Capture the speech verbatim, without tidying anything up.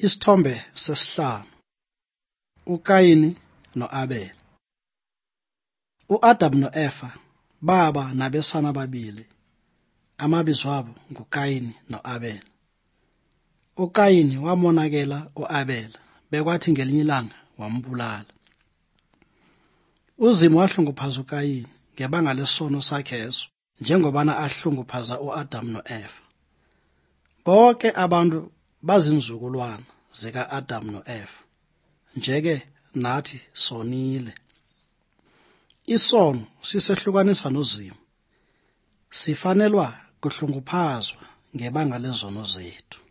Isithombe sesihlanu. uKayini noAbel. U-Adam no-Efa baba nabesana ababili, amabizo abo nguKayini no-Abel. uKayini wamonakela u-Abel, bekwathi ngelinye ilanga wambulala. UZima wahlunguphaza uKayini ngebanga lesono sakhe eso, njengobana ahlunguphaza u-Adam no-Efa. Bonke abantu bazinzukulwana zika-Adam no-Efa, nje-ke nathi sonile. Isono sisehlukanisa noZima, sifanelwa kuhlunguphazwa ngebanga lezono zethu.